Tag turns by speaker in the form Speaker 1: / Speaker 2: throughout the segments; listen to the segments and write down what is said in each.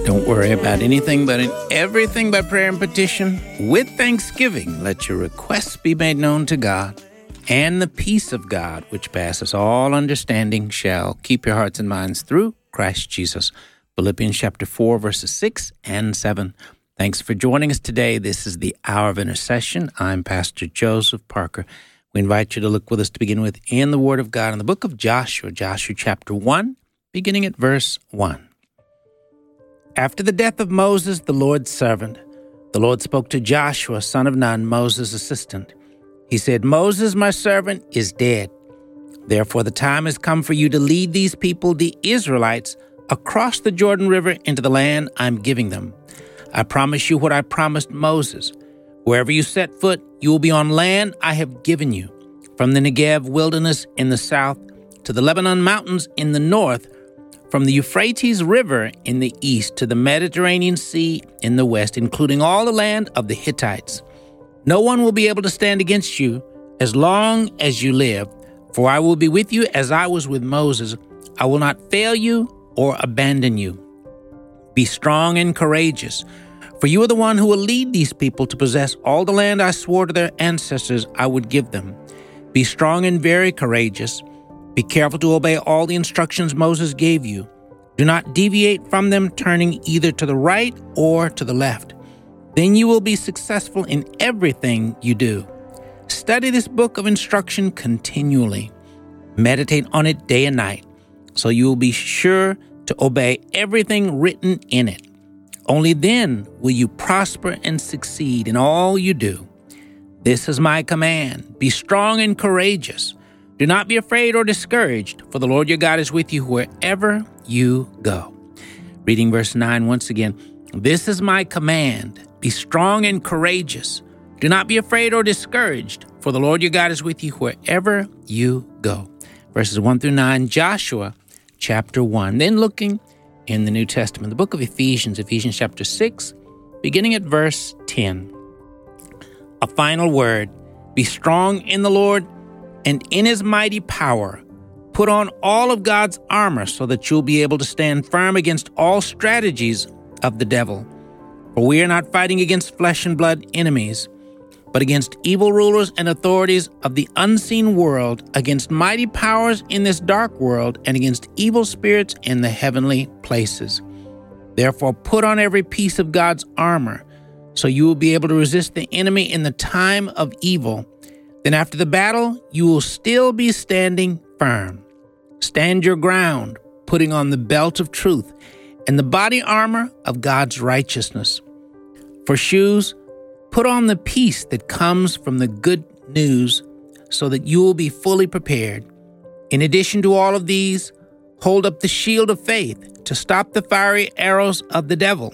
Speaker 1: Don't worry about anything, but in everything by prayer and petition, with thanksgiving, let your requests be made known to God. And the peace of God, which passes all understanding, shall keep your hearts and minds through Christ Jesus. Philippians chapter 4, verses 6 and 7. Thanks for joining us today. This is the Hour of Intercession. I'm Pastor Joseph Parker. We invite you to look with us to begin with in the Word of God in the book of Joshua, Joshua chapter 1, beginning at verse 1. After the death of Moses, the Lord's servant, the Lord spoke to Joshua, son of Nun, Moses' assistant. He said, Moses, my servant, is dead. Therefore, the time has come for you to lead these people, the Israelites, across the Jordan River into the land I'm giving them. I promise you what I promised Moses. Wherever you set foot, you will be on land I have given you, from the Negev wilderness in the south to the Lebanon mountains in the north, from the Euphrates River in the east to the Mediterranean Sea in the west, including all the land of the Hittites. No one will be able to stand against you as long as you live, for I will be with you as I was with Moses. I will not fail you or abandon you. Be strong and courageous, for you are the one who will lead these people to possess all the land I swore to their ancestors I would give them. Be strong and very courageous. Be careful to obey all the instructions Moses gave you. Do not deviate from them, turning either to the right or to the left. Then you will be successful in everything you do. Study this book of instruction continually. Meditate on it day and night, so you will be sure to obey everything written in it. Only then will you prosper and succeed in all you do. This is my command. Be strong and courageous. Do not be afraid or discouraged, for the Lord your God is with you wherever you go. Reading verse 9 once again. This is my command. Be strong and courageous. Do not be afraid or discouraged, for the Lord your God is with you wherever you go. Verses 1 through 9, Joshua chapter 1. Then looking in the New Testament, the book of Ephesians, Ephesians chapter 6, beginning at verse 10. A final word. Be strong in the Lord and in his mighty power. Put on all of God's armor so that you'll be able to stand firm against all strategies of the devil. For we are not fighting against flesh and blood enemies, but against evil rulers and authorities of the unseen world, against mighty powers in this dark world, and against evil spirits in the heavenly places. Therefore, put on every piece of God's armor, so you will be able to resist the enemy in the time of evil. Then after the battle, you will still be standing firm. Stand your ground, putting on the belt of truth and the body armor of God's righteousness. For shoes, put on the peace that comes from the good news so that you will be fully prepared. In addition to all of these, hold up the shield of faith to stop the fiery arrows of the devil.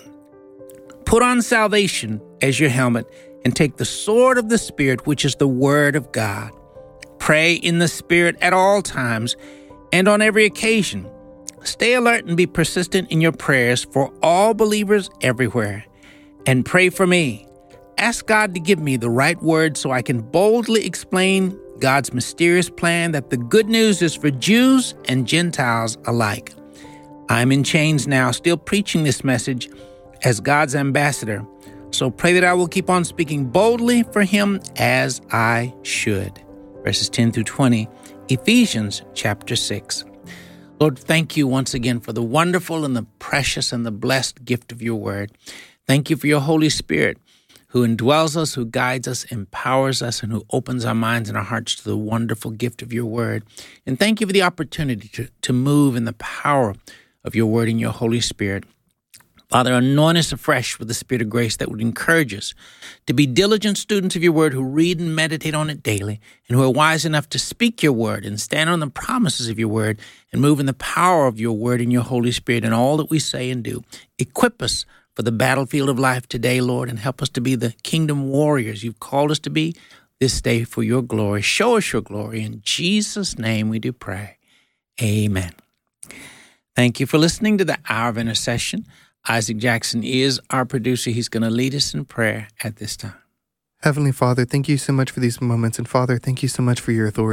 Speaker 1: Put on salvation as your helmet and take the sword of the Spirit, which is the Word of God. Pray in the Spirit at all times and on every occasion. Stay alert and be persistent in your prayers for all believers everywhere. And pray for me. Ask God to give me the right words so I can boldly explain God's mysterious plan that the good news is for Jews and Gentiles alike. I'm in chains now, still preaching this message as God's ambassador. So pray that I will keep on speaking boldly for him as I should. Verses 10 through 20, Ephesians chapter 6. Lord, thank you once again for the wonderful and the precious and the blessed gift of your word. Thank you for your Holy Spirit who indwells us, who guides us, empowers us, and who opens our minds and our hearts to the wonderful gift of your word. And thank you for the opportunity to move in the power of your word and your Holy Spirit. Father, anoint us afresh with the Spirit of grace that would encourage us to be diligent students of your word who read and meditate on it daily and who are wise enough to speak your word and stand on the promises of your word and move in the power of your word and your Holy Spirit in all that we say and do. Equip us for the battlefield of life today, Lord, and help us to be the kingdom warriors you've called us to be this day for your glory. Show us your glory. In Jesus' name we do pray. Amen. Thank you for listening to the Hour of Intercession. Isaac Jackson is our producer. He's going to lead us in prayer at this time.
Speaker 2: Heavenly Father, thank you so much for these moments. And Father, thank you so much for your authority.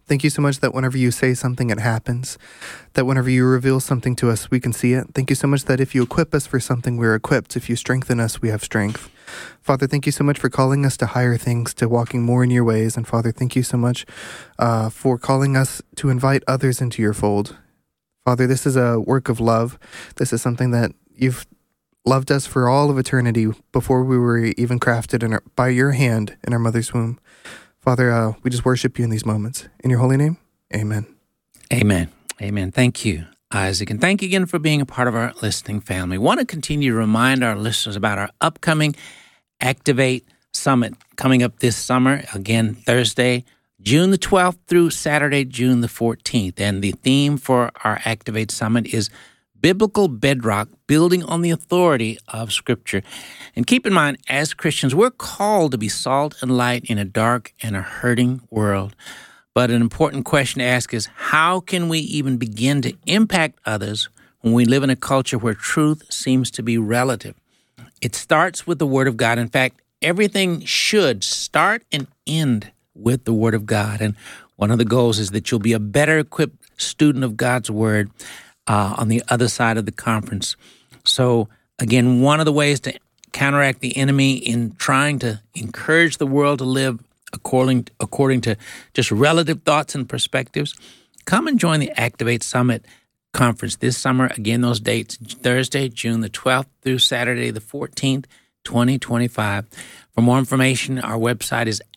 Speaker 2: Thank you so much that whenever you say something, it happens. That whenever you reveal something to us, we can see it. Thank you so much that if you equip us for something, we're equipped. If you strengthen us, we have strength. Father, thank you so much for calling us to higher things, to walking more in your ways. And Father, thank you so much for calling us to invite others into your fold. Father, this is a work of love. This is something that you've loved us for all of eternity before we were even crafted by your hand in our mother's womb. Father, we just worship you in these moments. In your holy name, amen.
Speaker 1: Amen. Amen. Thank you, Isaac. And thank you again for being a part of our listening family. Want to continue to remind our listeners about our upcoming Activate Summit coming up this summer. Again, Thursday, June the 12th through Saturday, June the 14th. And the theme for our Activate Summit is Biblical Bedrock, Building on the Authority of Scripture. And keep in mind, as Christians, we're called to be salt and light in a dark and a hurting world. But an important question to ask is, how can we even begin to impact others when we live in a culture where truth seems to be relative? It starts with the Word of God. In fact, everything should start and end with the Word of God. And one of the goals is that you'll be a better equipped student of God's Word on the other side of the conference. So, again, one of the ways to counteract the enemy in trying to encourage the world to live according to just relative thoughts and perspectives, come and join the Activate Summit Conference this summer. Again, those dates, Thursday, June the 12th through Saturday the 14th, 2025. For more information, our website is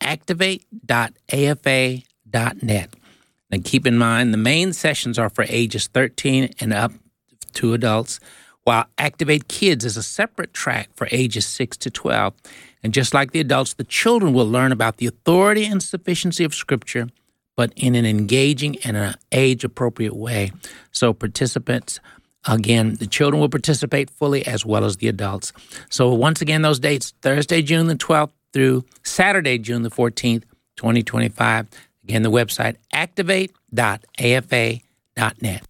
Speaker 1: activate.afa.net. Now, keep in mind, the main sessions are for ages 13 and up to adults, while Activate Kids is a separate track for ages 6 to 12. And just like the adults, the children will learn about the authority and sufficiency of Scripture, but in an engaging and an age-appropriate way. So participants, again, the children will participate fully as well as the adults. So once again, those dates, Thursday, June the 12th through Saturday, June the 14th, 2025. Again, the website, activate.afa.net.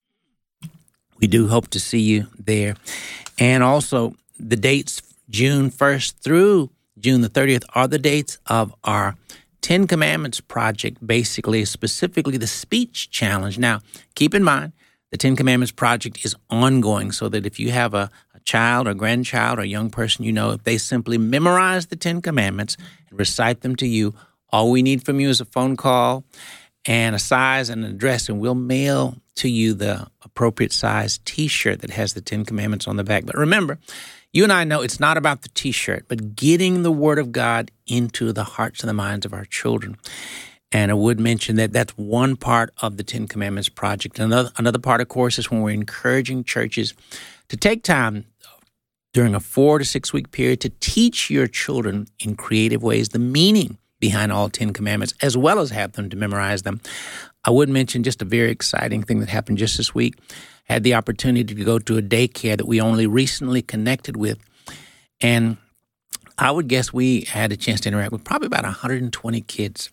Speaker 1: We do hope to see you there. And also, the dates, June 1st through June the 30th, are the dates of our 10 Commandments project, basically, specifically the speech challenge. Now, keep in mind, the 10 Commandments project is ongoing, so that if you have a child or grandchild or young person you know, if they simply memorize the 10 Commandments and recite them to you, all we need from you is a phone call and a size and an address, and we'll mail to you the appropriate size T-shirt that has the 10 Commandments on the back. But remember, you and I know it's not about the T-shirt, but getting the Word of God into the hearts and the minds of our children. And I would mention that that's one part of the 10 Commandments project. Another part, of course, is when we're encouraging churches to take time during a 4 to 6 week period to teach your children in creative ways the meaning behind all 10 Commandments, as well as have them to memorize them. I would mention just a very exciting thing that happened just this week. I had the opportunity to go to a daycare that we only recently connected with, and I would guess we had a chance to interact with probably about 120 kids.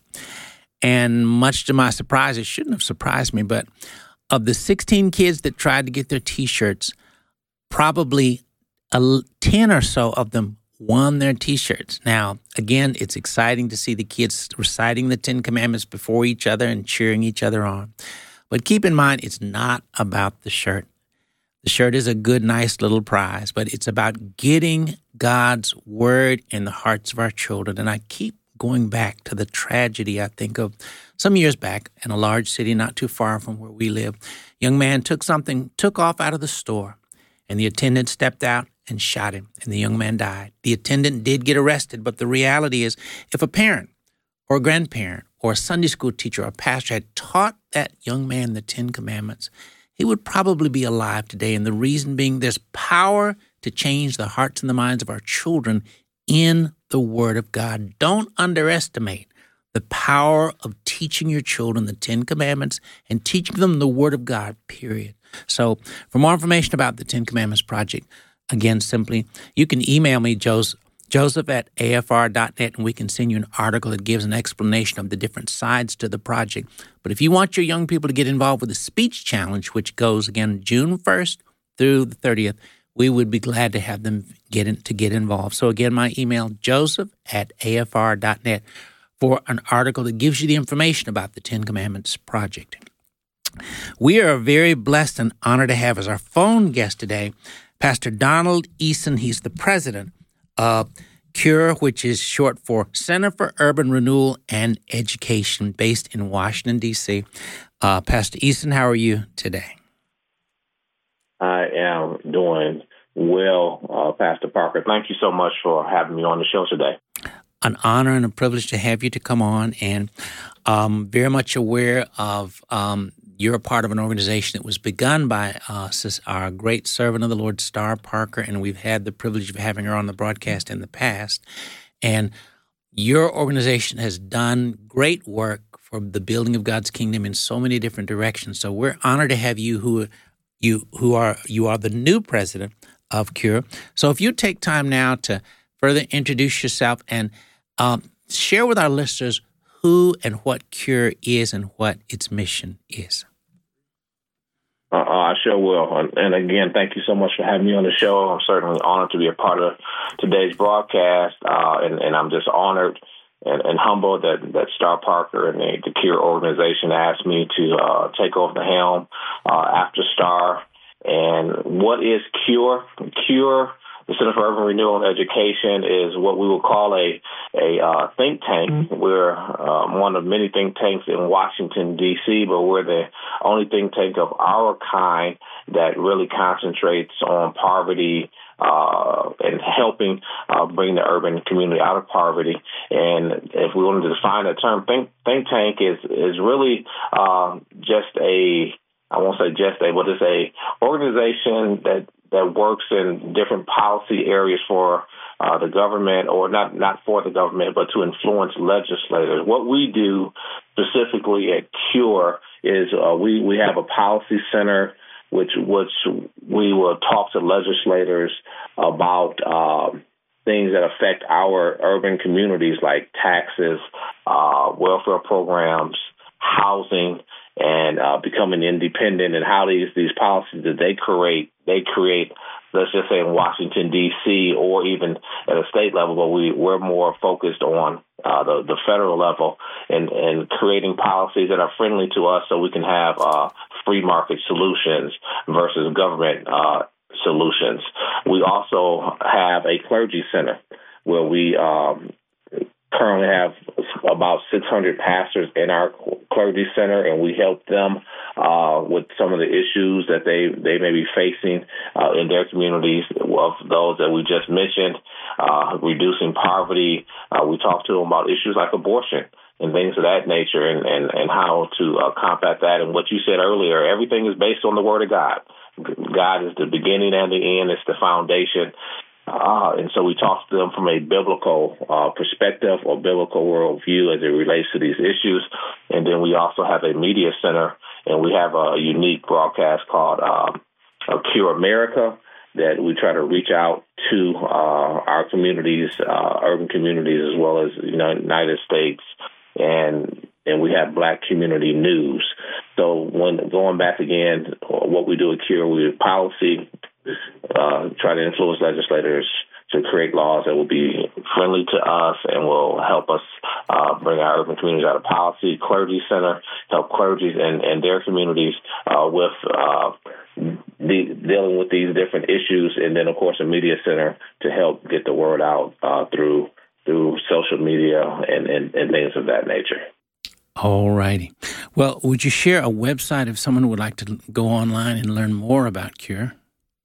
Speaker 1: And much to my surprise, it shouldn't have surprised me, but of the 16 kids that tried to get their T-shirts, probably 10 or so of them won their T-shirts. Now, again, it's exciting to see the kids reciting the 10 Commandments before each other and cheering each other on. But keep in mind, it's not about the shirt. The shirt is a good, nice little prize, but it's about getting God's Word in the hearts of our children. And I keep going back to the tragedy I think of some years back in a large city not too far from where we live. A young man took off out of the store, and the attendant stepped out and shot him, and the young man died. The attendant did get arrested, but the reality is if a parent or a grandparent or a Sunday school teacher or a pastor had taught that young man the 10 Commandments, he would probably be alive today. And the reason being, there's power to change the hearts and the minds of our children in the Word of God. Don't underestimate the power of teaching your children the 10 Commandments and teaching them the Word of God, period. So for more information about the 10 Commandments Project, again, simply, you can email me, joseph@afr.net, and we can send you an article that gives an explanation of the different sides to the project. But if you want your young people to get involved with the speech challenge, which goes, again, June 1st through the 30th, we would be glad to have them get involved. So again, my email, joseph@afr.net. for an article that gives you the information about the Ten Commandments Project. We are very blessed and honored to have as our phone guest today Pastor Donald Eason. He's the president of CURE, which is short for Center for Urban Renewal and Education, based in Washington, D.C. Pastor Eason, how are you today?
Speaker 3: I am doing well, Pastor Parker. Thank you so much for having me on the show today.
Speaker 1: An honor and a privilege to have you to come on, and very much aware of you're a part of an organization that was begun by our great servant of the Lord, Star Parker, and we've had the privilege of having her on the broadcast in the past. And your organization has done great work for the building of God's kingdom in so many different directions. So we're honored to have you you are the new president of CURE. So if you take time now to further introduce yourself and share with our listeners who and what CURE is and what its mission is.
Speaker 3: I sure will. And again, thank you so much for having me on the show. I'm certainly honored to be a part of today's broadcast, and I'm just honored and humbled that Star Parker and the CURE organization asked me to take over the helm after Star. And what is CURE? CURE, the Center for Urban Renewal and Education, is what we would call a think tank. We're one of many think tanks in Washington, D.C., but we're the only think tank of our kind that really concentrates on poverty and helping bring the urban community out of poverty. And if we wanted to define the term think tank is really just I won't say just but it's a organization that works in different policy areas for the government, or not for the government, but to influence legislators. What we do specifically at CURE is we have a policy center which we will talk to legislators about things that affect our urban communities, like taxes, welfare programs, housing, and becoming independent, and how these policies that they create, let's just say in Washington, D.C., or even at a state level, but we're more focused on the federal level and creating policies that are friendly to us so we can have free market solutions versus government solutions. We also have a clergy center where we currently have about 600 pastors in our clergy center, and we help them with some of the issues that they may be facing in their communities, of those that we just mentioned, reducing poverty. We talk to them about issues like abortion and things of that nature, and how to combat that. And what you said earlier, everything is based on the Word of God. God is the beginning and the end. It's the foundation. And so we talk to them from a biblical perspective or biblical worldview as it relates to these issues. And then we also have a media center, and we have a unique broadcast called CURE America that we try to reach out to our communities, urban communities, as well as United States. And we have Black community news. So when going back again, what we do at CURE, we do policy, try to influence legislators to create laws that will be friendly to us and will help us bring our urban communities out of poverty. Clergy Center help clergy and their communities with dealing with these different issues, and then of course a media center to help get the word out through social media and things of that nature.
Speaker 1: All righty. Well, would you share a website if someone would like to go online and learn more about CURE?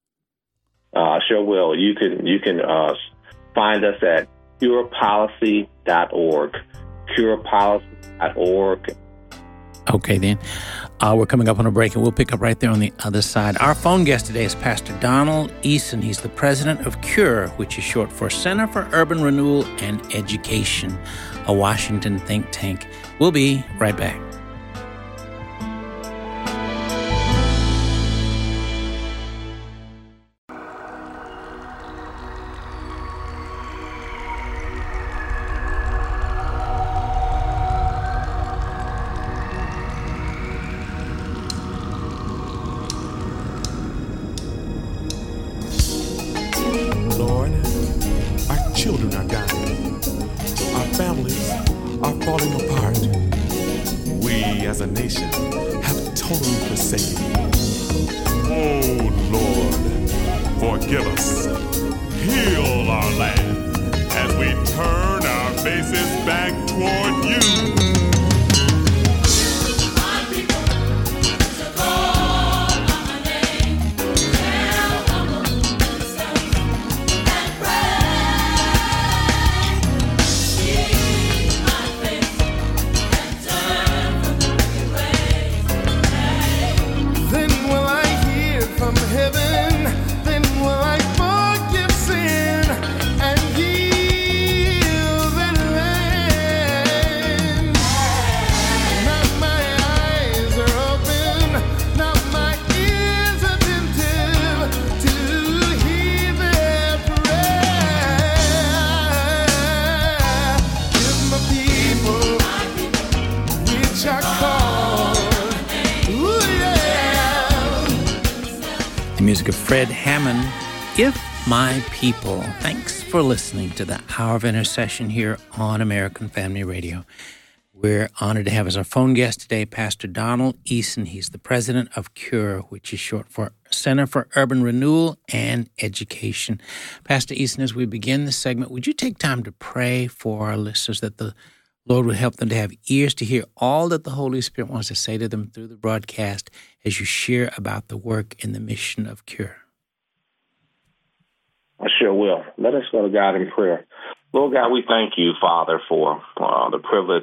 Speaker 3: Sure will. You can find us at curepolicy.org. Curepolicy.org.
Speaker 1: Okay, then. We're coming up on a break, and we'll pick up right there on the other side. Our phone guest today is Pastor Donald Eason. He's the president of CURE, which is short for Center for Urban Renewal and Education, a Washington think tank. We'll be right back.
Speaker 4: totally forsaken. Oh Lord, forgive us. Heal our land as we turn our faces back toward you.
Speaker 1: Music of Fred Hammond, If My People. Thanks for listening to the Hour of Intercession here on American Family Radio. We're honored to have as our phone guest today Pastor Donald Eason. He's the president of CURE, which is short for Center for Urban Renewal and Education. Pastor Eason, as we begin this segment, would you take time to pray for our listeners that the Lord would help them to have ears to hear all that the Holy Spirit wants to say to them through the broadcast as you share about the work and the mission of CURE?
Speaker 3: I sure will. Let us go to God in prayer. Lord God, we thank you, Father, for the privilege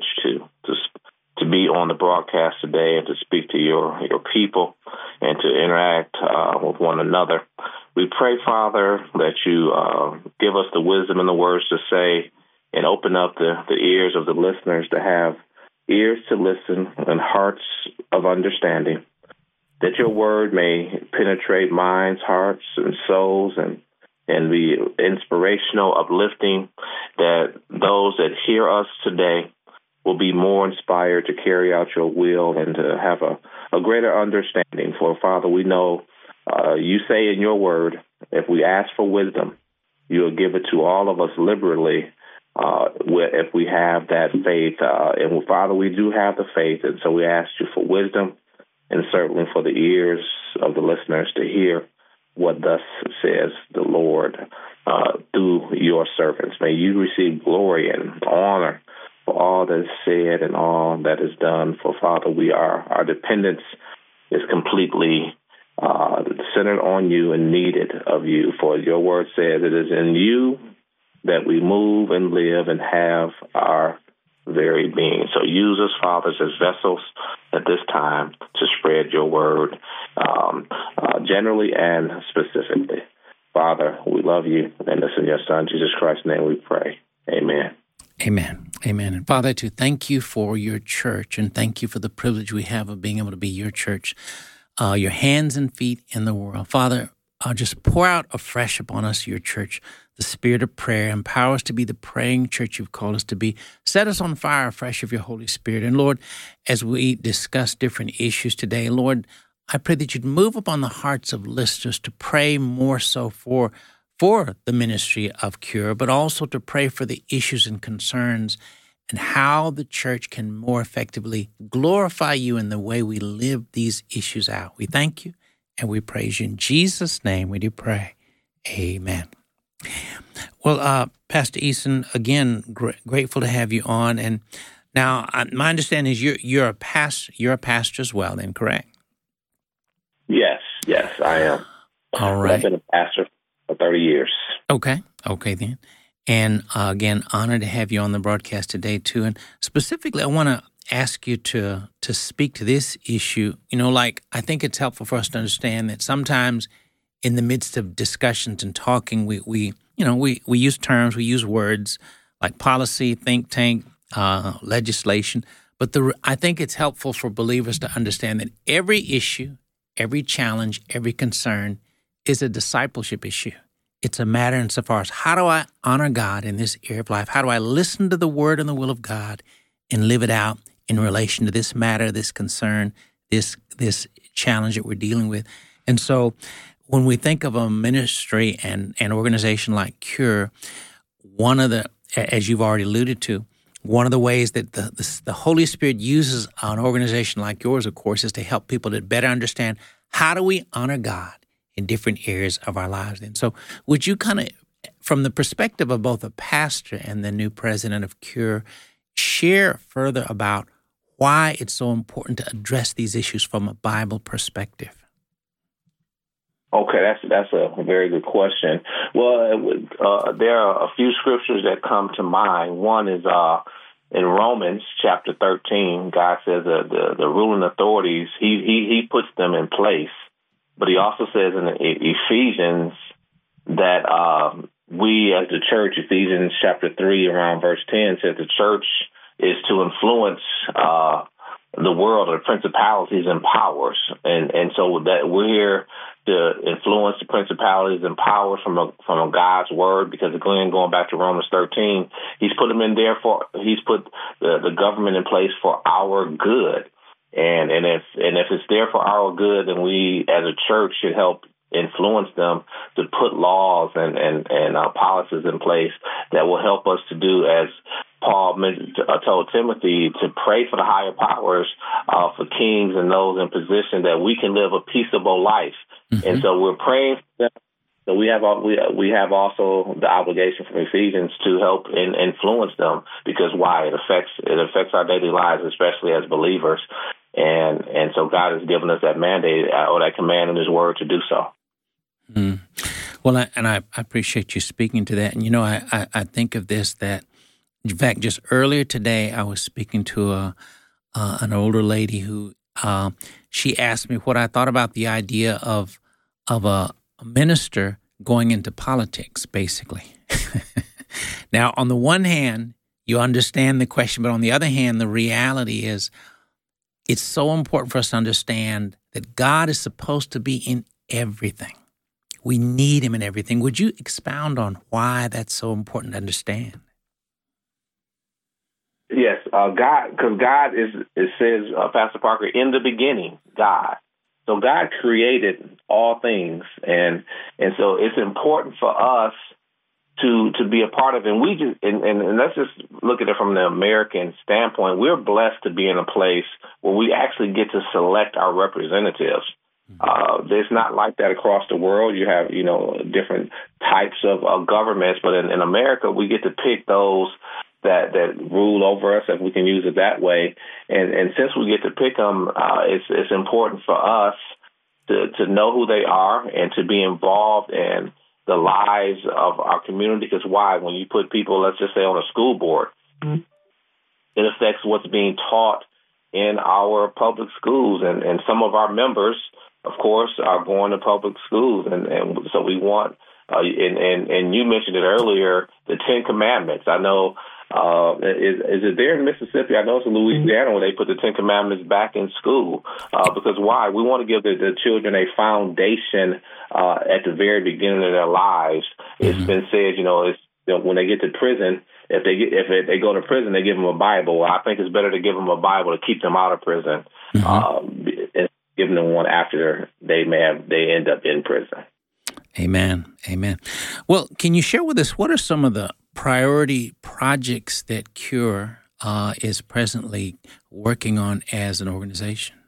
Speaker 3: to be on the broadcast today and to speak to your people and to interact with one another. We pray, Father, that you give us the wisdom and the words to say and open up the ears of the listeners to have ears to listen and hearts of understanding, that your word may penetrate minds, hearts, and souls and be inspirational, uplifting, that those that hear us today will be more inspired to carry out your will and to have a greater understanding. For, Father, we know you say in your word, if we ask for wisdom, you will give it to all of us liberally if we have that faith. And, Father, we do have the faith, and so we ask you for wisdom and certainly for the ears of the listeners to hear what thus says the Lord through your servants. May you receive glory and honor for all that is said and all that is done. For, Father, our dependence is completely centered on you and needed of you. For your word says it is in you that we move and live and have our very being. So use us, fathers, as vessels at this time to spread your word generally and specifically. Father, we love you, and it's in your Son, Jesus Christ's name we pray. Amen.
Speaker 1: Amen. Amen. And Father, to thank you for your church, and thank you for the privilege we have of being able to be your church, your hands and feet in the world. Father, just pour out afresh upon us, your church, the spirit of prayer. Empower us to be the praying church you've called us to be. Set us on fire afresh of your Holy Spirit. And Lord, as we discuss different issues today, Lord, I pray that you'd move upon the hearts of listeners to pray more so for the ministry of CURE, but also to pray for the issues and concerns and how the church can more effectively glorify you in the way we live these issues out. We thank you and we praise you. In Jesus' name we do pray. Amen. Well, Pastor Eason, again, grateful to have you on. And now, my understanding is you're a pastor as well, then, correct?
Speaker 3: Yes, I am.
Speaker 1: All right.
Speaker 3: I've been a pastor for 30 years. Okay
Speaker 1: then. And again, honored to have you on the broadcast today, too. And specifically, I want to ask you to speak to this issue. You know, like, I think it's helpful for us to understand that sometimes in the midst of discussions and talking, we use terms, we use words like policy, think tank, legislation. But I think it's helpful for believers to understand that every issue, every challenge, every concern is a discipleship issue. It's a matter insofar as how do I honor God in this area of life? How do I listen to the word and the will of God and live it out in relation to this matter, this concern, this challenge that we're dealing with? And so when we think of a ministry and an organization like CURE, one of the, as you've already alluded to, one of the ways that the Holy Spirit uses an organization like yours, of course, is to help people to better understand how do we honor God in different areas of our lives. And so would you kind of, from the perspective of both a pastor and the new president of CURE, share further about why it's so important to address these issues from a Bible perspective?
Speaker 3: Okay, that's a very good question. Well, there are a few scriptures that come to mind. One is in Romans chapter 13. God says that the ruling authorities, he puts them in place. But he also says in Ephesians that we as the church, Ephesians chapter 3 around verse 10, says the church is to influence the world of principalities and powers. And so that we're here to influence the principalities and powers from a God's word, because again, going back to Romans 13, he's put them in there he's put the government in place for our good. And if it's there for our good, then we as a church should help influence them to put laws and policies in place that will help us to do, as Paul told Timothy, to pray for the higher powers, for kings and those in position, that we can live a peaceable life. Mm-hmm. And so we're praying for them. So we have also the obligation from Ephesians to help influence them, because why? It affects our daily lives, especially as believers. And so God has given us that mandate or that command in His Word to do so.
Speaker 1: Mm. Well, I appreciate you speaking to that. And I think of this, that in fact, just earlier today, I was speaking to an older lady who she asked me what I thought about the idea of a minister going into politics, basically. Now, on the one hand, you understand the question, but on the other hand, the reality is it's so important for us to understand that God is supposed to be in everything. We need Him in everything. Would you expound on why that's so important to understand?
Speaker 3: Yes, God, because God it says, Pastor Parker, in the beginning, God. So God created all things, and so it's important for us to be a part of it. And let's just look at it from the American standpoint. We're blessed to be in a place where we actually get to select our representatives. There's not like that across the world. You have, different types of governments, but in America, we get to pick those that rule over us, if we can use it that way. And since we get to pick them, it's important for us to know who they are and to be involved in the lives of our community. Because why? When you put people, let's just say, on a school board, it affects what's being taught in our public schools. And some of our members, of course, are going to public schools. And so we want, and you mentioned it earlier, the 10 Commandments. I know, is it there in Mississippi? I know it's in Louisiana where they put the 10 Commandments back in school. Because why? We want to give the children a foundation at the very beginning of their lives. It's been said, when they get to prison, if they go to prison, they give them a Bible. Well, I think it's better to give them a Bible to keep them out of prison, and giving them one after they end up in prison.
Speaker 1: Amen. Amen. Well, can you share with us what are some of the priority projects that CURE is presently working on as an organization?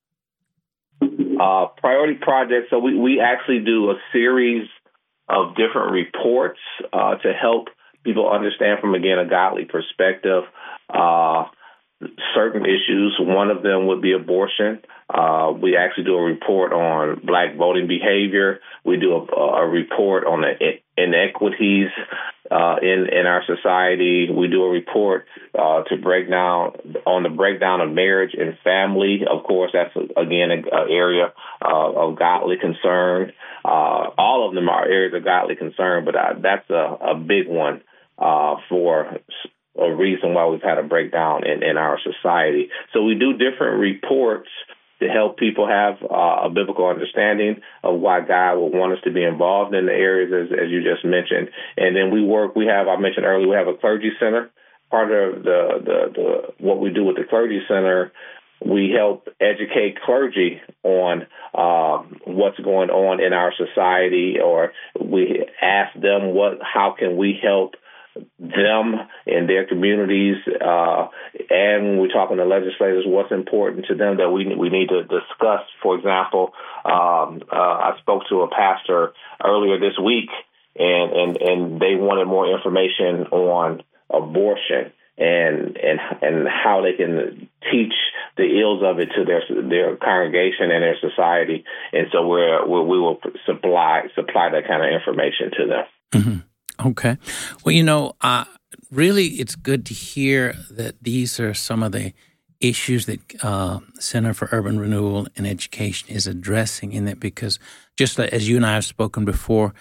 Speaker 3: Priority projects. So we actually do a series of different reports to help people understand from, again, a godly perspective, certain issues. One of them would be abortion. We actually do a report on Black voting behavior. We do a report on the inequities in our society. We do a report to break down on the breakdown of marriage and family. Of course, that's, again, an area of godly concern. All of them are areas of godly concern, but that's a big one for a reason why we've had a breakdown in our society. So we do different reports to help people have a biblical understanding of why God would want us to be involved in the areas as you just mentioned. And then I mentioned earlier, we have a clergy center. Part of the what we do with the clergy center, we help educate clergy on what's going on in our society, or we ask them how can we help them in their communities, and when we're talking to legislators, what's important to them that we need to discuss. For example, I spoke to a pastor earlier this week, and they wanted more information on abortion and how they can teach the ills of it to their congregation and their society. And so we will supply that kind of information to them.
Speaker 1: Mm-hmm. Okay. Well, really it's good to hear that these are some of the issues that Center for Urban Renewal and Education is addressing in that, because just as you and I have spoken before,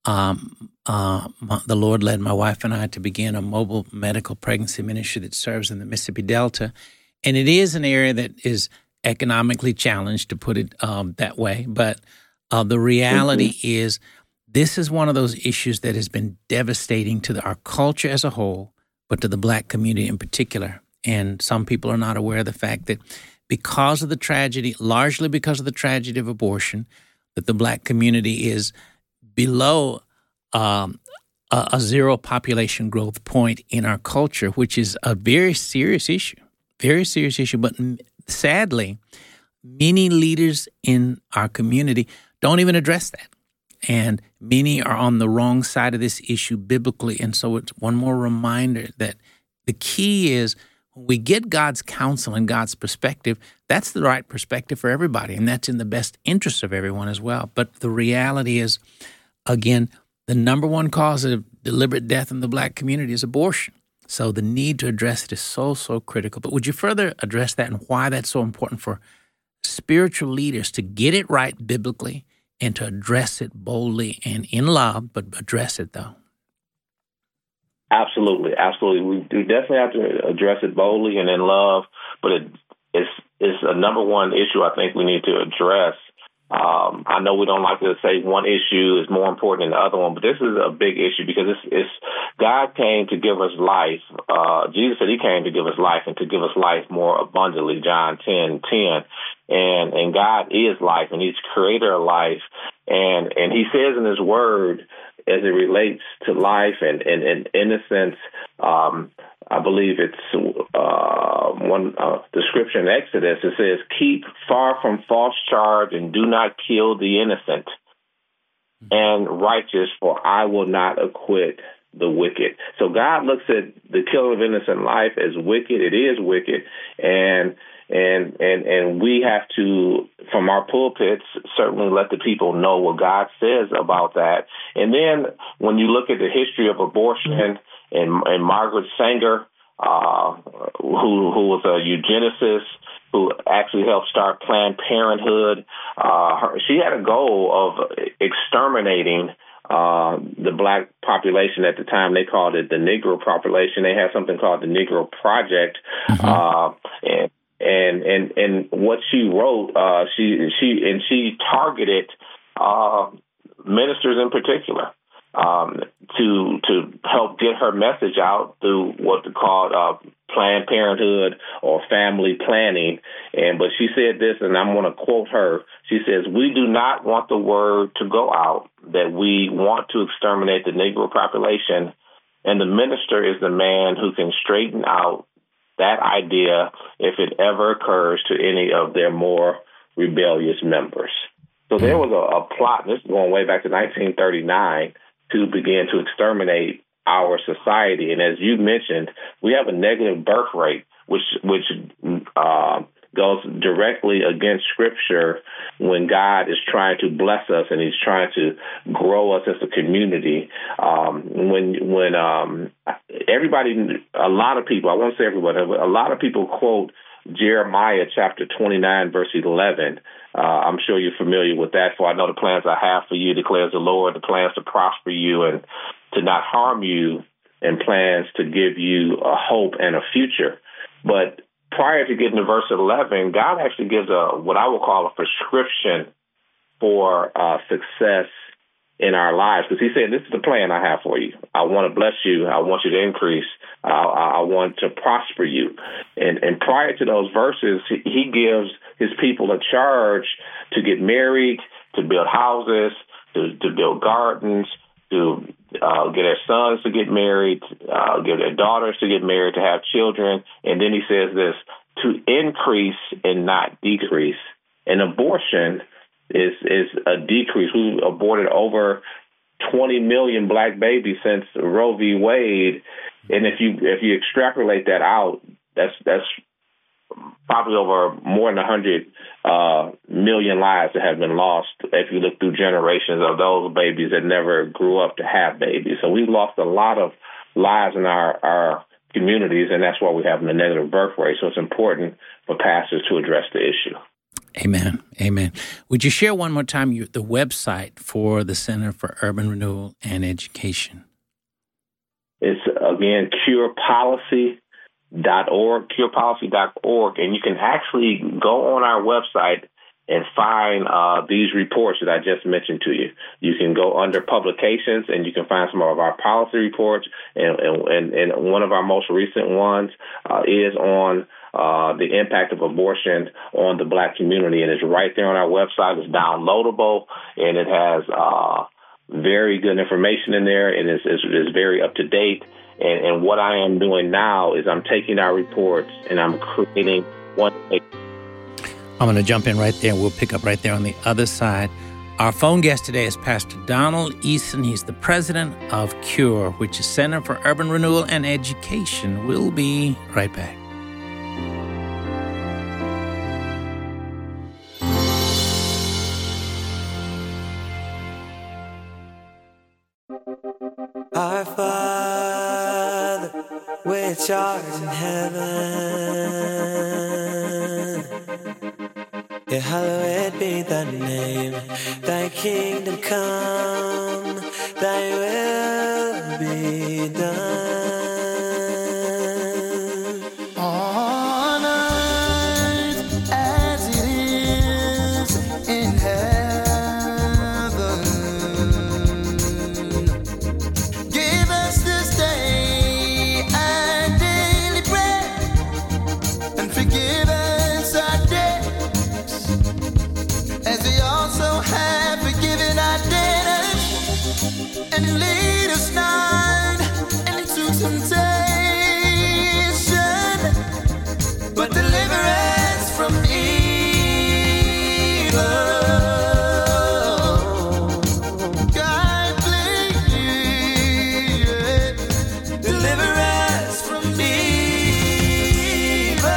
Speaker 1: the Lord led my wife and I to begin a mobile medical pregnancy ministry that serves in the Mississippi Delta. And it is an area that is economically challenged, to put it that way. But the reality is this is one of those issues that has been devastating to our culture as a whole, but to the Black community in particular. And some people are not aware of the fact that because of the tragedy, largely because of the tragedy of abortion, that the Black community is below a zero population growth point in our culture, which is a very serious issue. But sadly, many leaders in our community don't even address that. And many are on the wrong side of this issue biblically. And so it's one more reminder that the key is when we get God's counsel and God's perspective, that's the right perspective for everybody. And that's in the best interest of everyone as well. But the reality is, again, the number one cause of deliberate death in the Black community is abortion. So the need to address it is so, so critical. But would you further address that and why that's so important for spiritual leaders to get it right biblically and to address it boldly and in love, but address it, though?
Speaker 3: Absolutely. We do definitely have to address it boldly and in love, but it's a number one issue I think we need to address. I know we don't like to say one issue is more important than the other one, but this is a big issue because it's God came to give us life. Jesus said he came to give us life and to give us life more abundantly, John 10:10. And God is life, and he's creator of life. And he says in his word, as it relates to life and innocence, I believe it's the scripture in Exodus. It says, "Keep far from false charge and do not kill the innocent and righteous, for I will not acquit the wicked." So God looks at the killing of innocent life as wicked. It is wicked, and we have to, from our pulpits, certainly let the people know what God says about that. And then when you look at the history of abortion and Margaret Sanger, who was a eugenicist, who actually helped start Planned Parenthood, she had a goal of exterminating the Black population at the time. They called it the Negro population. They had something called the Negro Project, and what she wrote, she targeted ministers in particular to help get her message out through what's called Planned Parenthood or family planning. But she said this, and I'm going to quote her. She says, "We do not want the word to go out that we want to exterminate the Negro population, and the minister is the man who can straighten out that idea if it ever occurs to any of their more rebellious members." So there was a plot, and this is going way back to 1939, to begin to exterminate our society. And as you mentioned, we have a negative birth rate, which goes directly against Scripture when God is trying to bless us and he's trying to grow us as a community. When everybody, a lot of people, I won't say everybody, but a lot of people quote Jeremiah chapter 29, verse 11. I'm sure you're familiar with that. "For I know the plans I have for you, declares the Lord, the plans to prosper you and to not harm you, and plans to give you a hope and a future." But prior to getting to verse 11, God actually gives what I will call a prescription for success in our lives. Because he said, "This is the plan I have for you. I want to bless you. I want you to increase. I want to prosper you." And prior to those verses, he gives his people a charge to get married, to build houses, to build gardens, to get their sons to get married, get their daughters to get married, to have children. And then he says this, to increase and not decrease. And abortion is a decrease. We've aborted over 20 million black babies since Roe v. Wade. And if you extrapolate that out, that's probably over more than 100 million lives that have been lost if you look through generations of those babies that never grew up to have babies. So we've lost a lot of lives in our communities, and that's why we have a negative birth rate. So it's important for pastors to address the issue.
Speaker 1: Amen. Amen. Would you share one more time the website for the Center for Urban Renewal and Education?
Speaker 3: It's, again, curepolicy.org, and you can actually go on our website and find these reports that I just mentioned to you. You can go under publications, and you can find some of our policy reports, and one of our most recent ones is on the impact of abortion on the black community, and it's right there on our website. It's downloadable, and it has very good information in there, and it's very up to date. And what I am doing now is I'm taking our reports and I'm creating one.
Speaker 1: I'm going to jump in right there. We'll pick up right there on the other side. Our phone guest today is Pastor Donald Eason. He's the president of CURE, which is Center for Urban Renewal and Education. We'll be right back.
Speaker 5: Our Father, which art in heaven, hallowed be thy name. Thy kingdom come, thy will be done on earth as it is in heaven. Give us this day our daily bread, and forgive us our debts, as we also have forgiven our debtors. And lead us not into temptation, but deliver us from evil. God, please, deliver us from evil.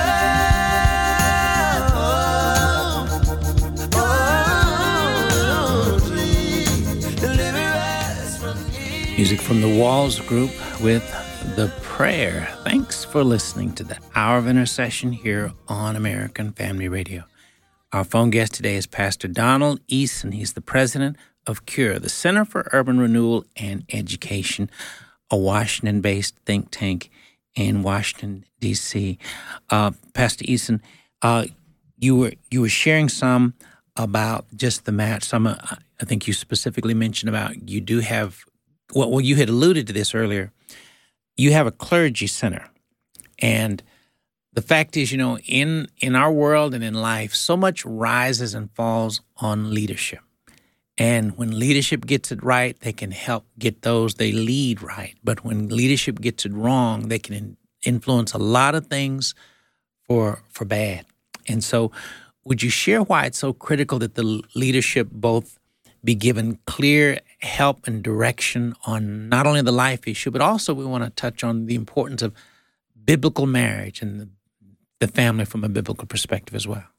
Speaker 1: Music from the Walls Group with The Prayer. Thanks for listening to the Hour of Intercession here on American Family Radio. Our phone guest today is Pastor Donald Eason. He's the president of CURE, the Center for Urban Renewal and Education, a Washington-based think tank in Washington, D.C. Pastor Eason, you were sharing some about just the match. I think you specifically mentioned about you do have. Well, you had alluded to this earlier. You have a clergy center. And the fact is, in our world and in life, so much rises and falls on leadership. And when leadership gets it right, they can help get those they lead right. But when leadership gets it wrong, they can influence a lot of things for bad. And so would you share why it's so critical that the leadership both be given clear help and direction on not only the life issue, but also we want to touch on the importance of biblical marriage and the family from a biblical perspective as well?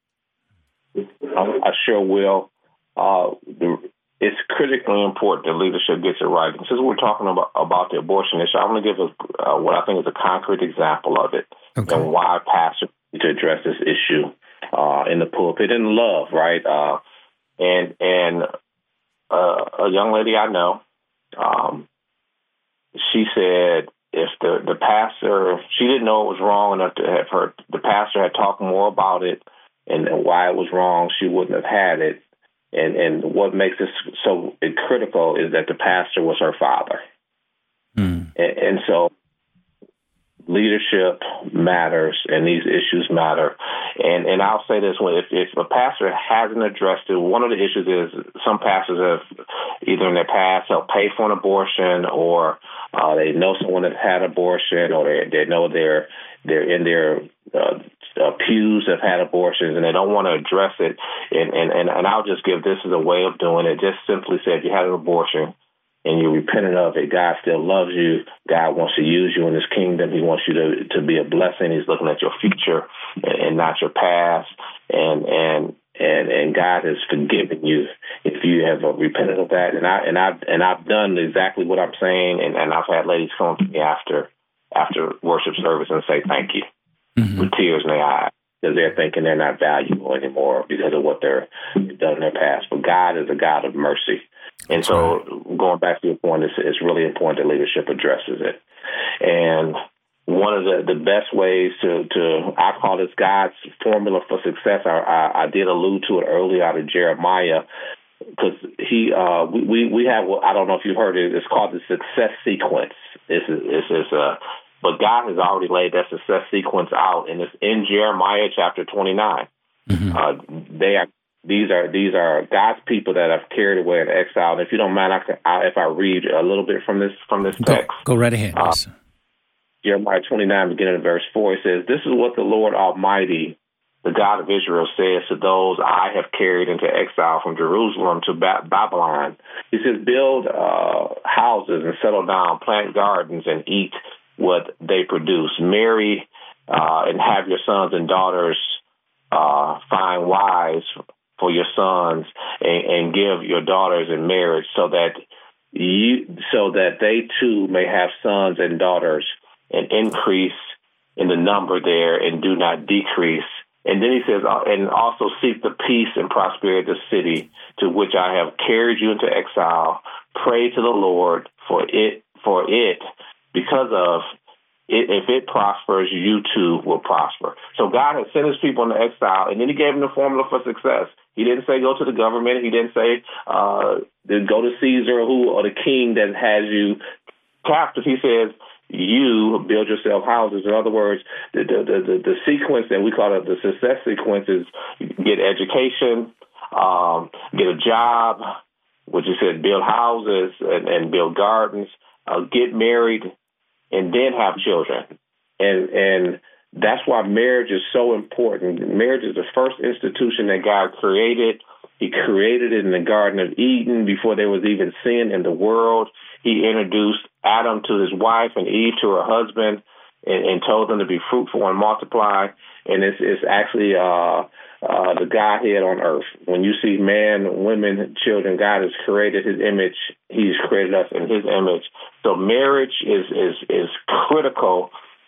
Speaker 3: I sure will. It's critically important that leadership gets it right. And since we're talking about the abortion issue, I'm going to give what I think is a concrete example of it, okay, and why pastors need to address this issue in the pulpit in love, right? And a young lady I know, she said if the pastor, she didn't know it was wrong enough to have her, the pastor had talked more about it and why it was wrong, she wouldn't have had it. And what makes this so critical is that the pastor was her father. And so leadership matters and these issues matter. And I'll say this, if a pastor hasn't addressed it, one of the issues is some pastors have either in their past helped pay for an abortion, or they know someone that had abortion, or they know they're in their pews have had abortions, and they don't want to address it. And I'll just give this as a way of doing it. Just simply say, if you had an abortion and you repented of it, God still loves you. God wants to use you in His kingdom. He wants you to be a blessing. He's looking at your future and not your past. And God has forgiven you if you have repented of that. And I've done exactly what I'm saying. And I've had ladies come to me after worship service and say thank you, with tears in their eyes, because they're thinking they're not valuable anymore because of what they've done in their past. But God is a God of mercy. And
Speaker 1: That's
Speaker 3: so
Speaker 1: right.
Speaker 3: Going back to your point, it's really important that leadership addresses it. And one of the best ways to I call this God's formula for success. I did allude to it earlier out of Jeremiah, because we have, I don't know if you've heard it, it's called the success sequence. But God has already laid that success sequence out, and it's in Jeremiah chapter 29. These are God's people that have carried away in exile. And if you don't mind, if I read a little bit from this text.
Speaker 1: Go right ahead. Yes.
Speaker 3: Jeremiah 29, beginning of verse 4, it says, "This is what the Lord Almighty, the God of Israel, says to those I have carried into exile from Jerusalem to Babylon. He says, build houses and settle down, plant gardens and eat what they produce. Marry and have your sons and daughters find wives for your sons, and give your daughters in marriage, so that they too may have sons and daughters, and increase in the number there, and do not decrease." And then he says, "And also seek the peace and prosperity of the city to which I have carried you into exile. Pray to the Lord for it, because of it, if it prospers, you too will prosper." So God has sent His people into exile, and then He gave them the formula for success. He didn't say go to the government. He didn't say go to Caesar or the king that has you captive. He says you build yourself houses. In other words, the sequence that we call it the success sequence is get education, get a job, which you said build houses and build gardens, get married, and then have children. And that's why marriage is so important. Marriage is the first institution that God created. He created it in the Garden of Eden before there was even sin in the world. He introduced Adam to his wife and Eve to her husband, and told them to be fruitful and multiply. And it's actually the Godhead on earth. When you see man, women, children, God has created His image. He's created us in His image. So marriage is critical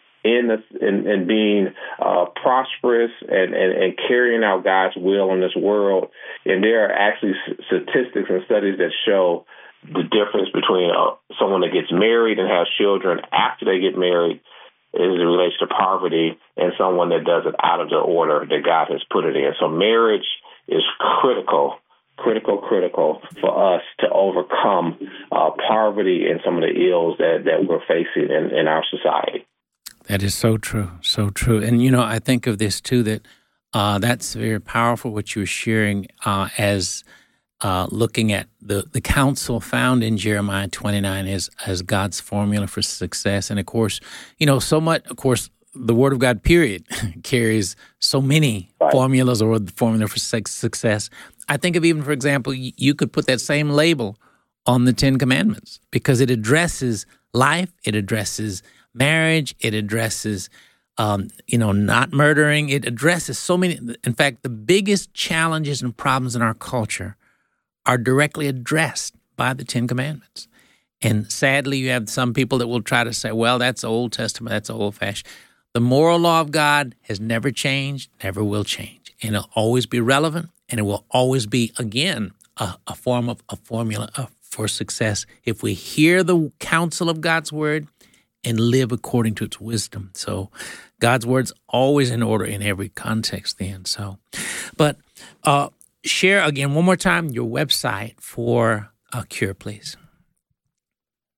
Speaker 3: in being prosperous and carrying out God's will in this world. And there are actually statistics and studies that show the difference between someone that gets married and has children after they get married as it relates to poverty, and someone that does it out of the order that God has put it in. So marriage is critical for us to overcome poverty and some of the ills that we're facing in our society.
Speaker 1: That is so true, so true. And, I think of this, too, that that's very powerful, what you were sharing as looking at the counsel found in Jeremiah 29 as God's formula for success. And, of course, so much, of course, the Word of God, period, carries so many formulas or the formula for success. I think of even, for example, you could put that same label on the Ten Commandments, because it addresses life, it addresses marriage, it addresses, not murdering. It addresses so many. In fact, the biggest challenges and problems in our culture are directly addressed by the Ten Commandments. And sadly, you have some people that will try to say, well, that's Old Testament, that's old-fashioned. The moral law of God has never changed, never will change. And it'll always be relevant, and it will always be, again, a form of a formula for success if we hear the counsel of God's Word and live according to its wisdom. So God's Word's always in order in every context then. So, but share again one more time your website for Cure, please.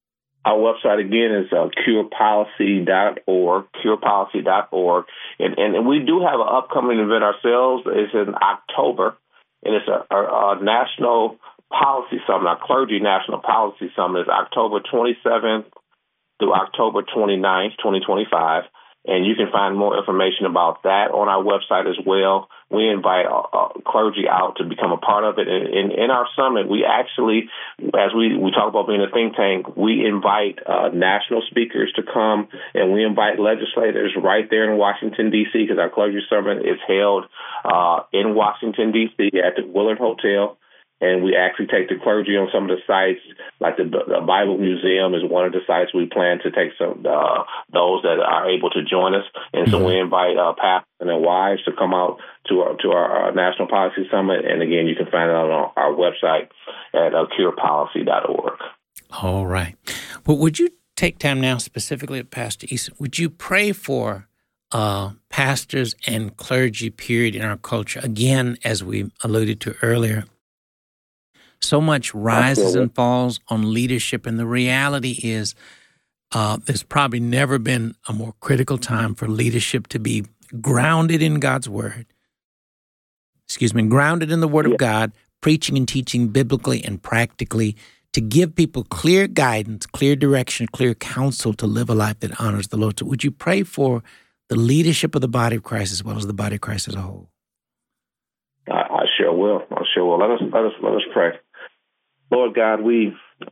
Speaker 3: Our website, again, is curepolicy.org, curepolicy.org. And we do have an upcoming event ourselves. It's in October, and it's a national policy summit, our clergy national policy summit. Is October 27th through October 29th, 2025. And you can find more information about that on our website as well. We invite clergy out to become a part of it. And in our summit, we actually, as we talk about being a think tank, we invite national speakers to come, and we invite legislators right there in Washington, D.C., because our clergy summit is held in Washington, D.C. at the Willard Hotel. And we actually take the clergy on some of the sites, like the Bible Museum is one of the sites we plan to take some those that are able to join us. And so we invite pastors and their wives to come out to our National Policy Summit. And again, you can find it on our website at curepolicy.org.
Speaker 1: All right. Well, would you take time now specifically at Pastor Eason? Would you pray for pastors and clergy, period, in our culture? Again, as we alluded to earlier, so much rises and falls on leadership, and the reality is there's probably never been a more critical time for leadership to be grounded in God's Word. Grounded in the Word of God, preaching and teaching biblically and practically to give people clear guidance, clear direction, clear counsel to live a life that honors the Lord. So would you pray for the leadership of the body of Christ as well as the body of Christ as a whole?
Speaker 3: I sure will. Let us pray. Lord God, we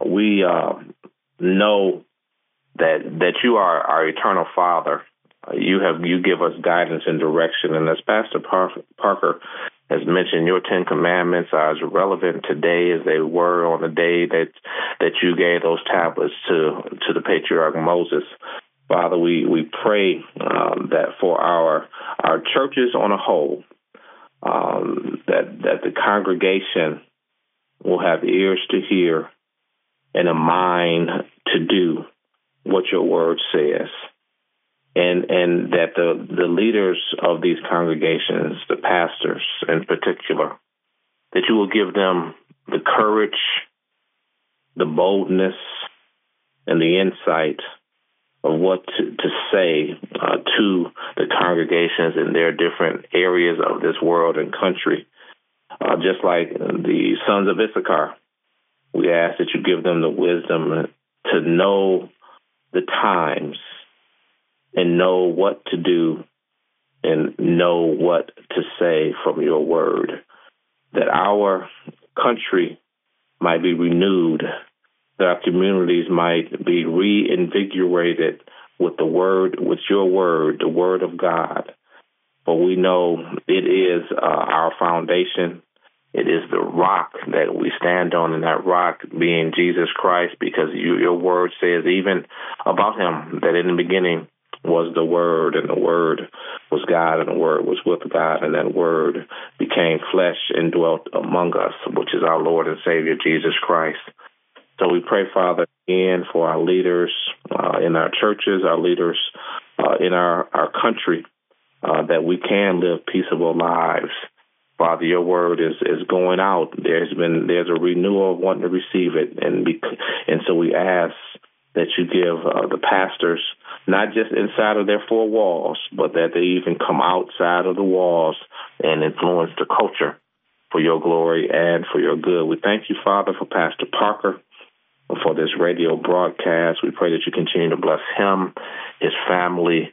Speaker 3: know that you are our eternal Father. You give us guidance and direction, and as Pastor Parker has mentioned, your 10 Commandments are as relevant today as they were on the day that you gave those tablets to the patriarch Moses. Father, we pray that for our churches on a whole, that the congregation will have ears to hear and a mind to do what your word says. And that the leaders of these congregations, the pastors in particular, that you will give them the courage, the boldness, and the insight of what to say to the congregations in their different areas of this world and country. Just like the sons of Issachar, we ask that you give them the wisdom to know the times and know what to do and know what to say from your word, that our country might be renewed, that our communities might be reinvigorated with the word, with your word, the word of God. For we know it is our foundation. It is the rock that we stand on, and that rock being Jesus Christ, because your word says even about him that in the beginning was the Word, and the Word was God, and the Word was with God, and that Word became flesh and dwelt among us, which is our Lord and Savior, Jesus Christ. So we pray, Father, again for our leaders in our churches, our leaders in our country, that we can live peaceable lives. Father, your word is going out. There's a renewal of wanting to receive it, and so we ask that you give the pastors not just inside of their four walls, but that they even come outside of the walls and influence the culture for your glory and for your good. We thank you, Father, for Pastor Parker, for this radio broadcast. We pray that you continue to bless him, his family,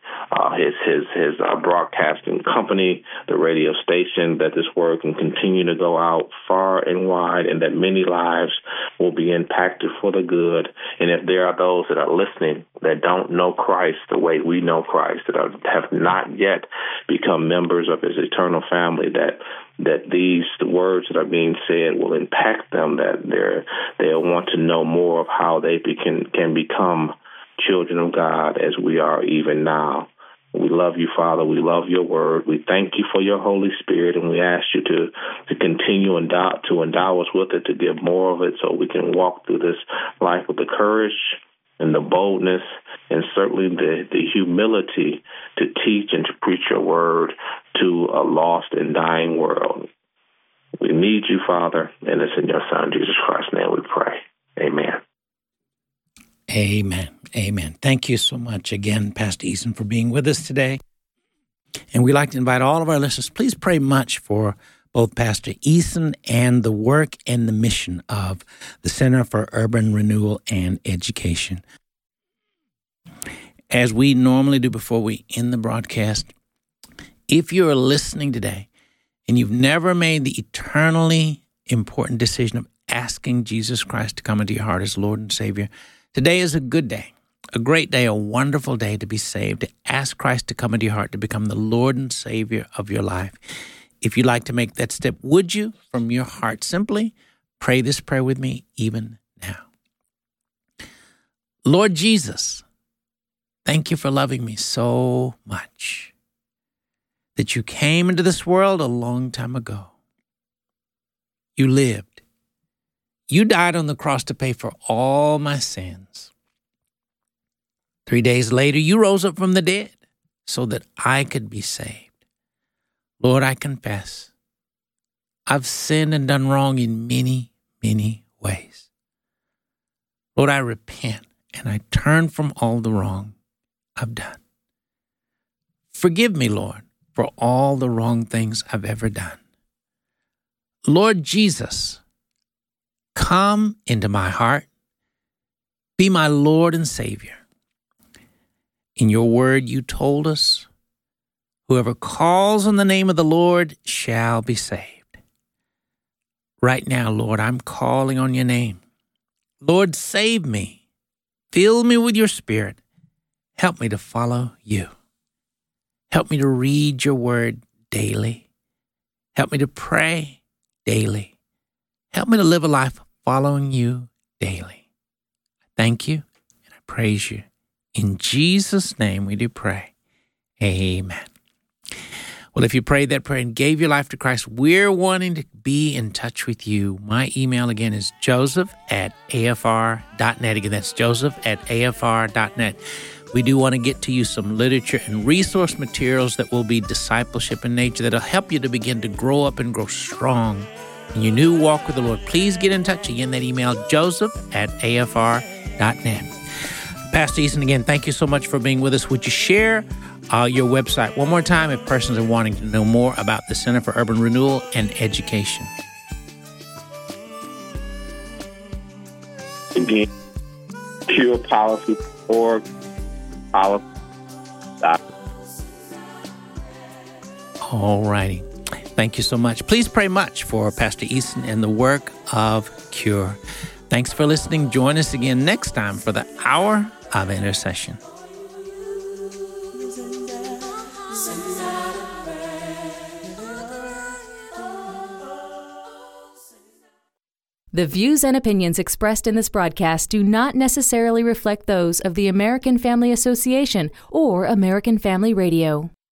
Speaker 3: his broadcasting company, the radio station, that this word can continue to go out far and wide, and that many lives will be impacted for the good. And if there are those that are listening that don't know Christ the way we know Christ, that have not yet become members of his eternal family, that these words that are being said will impact them, that they'll want to know more of how they can become children of God as we are even now. We love you, Father. We love your word. We thank you for your Holy Spirit, and we ask you to continue to endow us with it, to give more of it so we can walk through this life with the courage and the boldness and certainly the humility to teach and to preach your word to a lost and dying world. We need you, Father, and it's in your Son, Jesus Christ's name we pray. Amen.
Speaker 1: Amen. Amen. Thank you so much again, Pastor Eason, for being with us today. And we'd like to invite all of our listeners, please pray much for both Pastor Eason and the work and the mission of the Center for Urban Renewal and Education. As we normally do before we end the broadcast, if you're listening today and you've never made the eternally important decision of asking Jesus Christ to come into your heart as Lord and Savior, today is a good day, a great day, a wonderful day to be saved, to ask Christ to come into your heart, to become the Lord and Savior of your life. If you'd like to make that step, would you, from your heart, simply pray this prayer with me even now? Lord Jesus, thank you for loving me so much that you came into this world a long time ago. You lived. You died on the cross to pay for all my sins. 3 days later, you rose up from the dead so that I could be saved. Lord, I confess I've sinned and done wrong in many, many ways. Lord, I repent and I turn from all the wrong I've done. Forgive me, Lord, for all the wrong things I've ever done. Lord Jesus, come into my heart. Be my Lord and Savior. In your word, you told us, whoever calls on the name of the Lord shall be saved. Right now, Lord, I'm calling on your name. Lord, save me. Fill me with your Spirit. Help me to follow you. Help me to read your word daily. Help me to pray daily. Help me to live a life following you daily. I thank you and I praise you. In Jesus' name we do pray. Amen. Well, if you prayed that prayer and gave your life to Christ, we're wanting to be in touch with you. My email again is joseph@afr.net. Again, that's joseph@afr.net. We do want to get to you some literature and resource materials that will be discipleship in nature that'll help you to begin to grow up and grow strong in your new walk with the Lord. Please get in touch. Again, that email, joseph@afr.net. Pastor Eason, again, thank you so much for being with us. Would you share your website one more time if persons are wanting to know more about the Center for Urban Renewal and Education?
Speaker 3: Again, curepolicy.org.
Speaker 1: All righty. Thank you so much. Please pray much for Pastor Eason and the work of Cure. Thanks for listening. Join us again next time for the Hour of Intercession.
Speaker 6: The views and opinions expressed in this broadcast do not necessarily reflect those of the American Family Association or American Family Radio.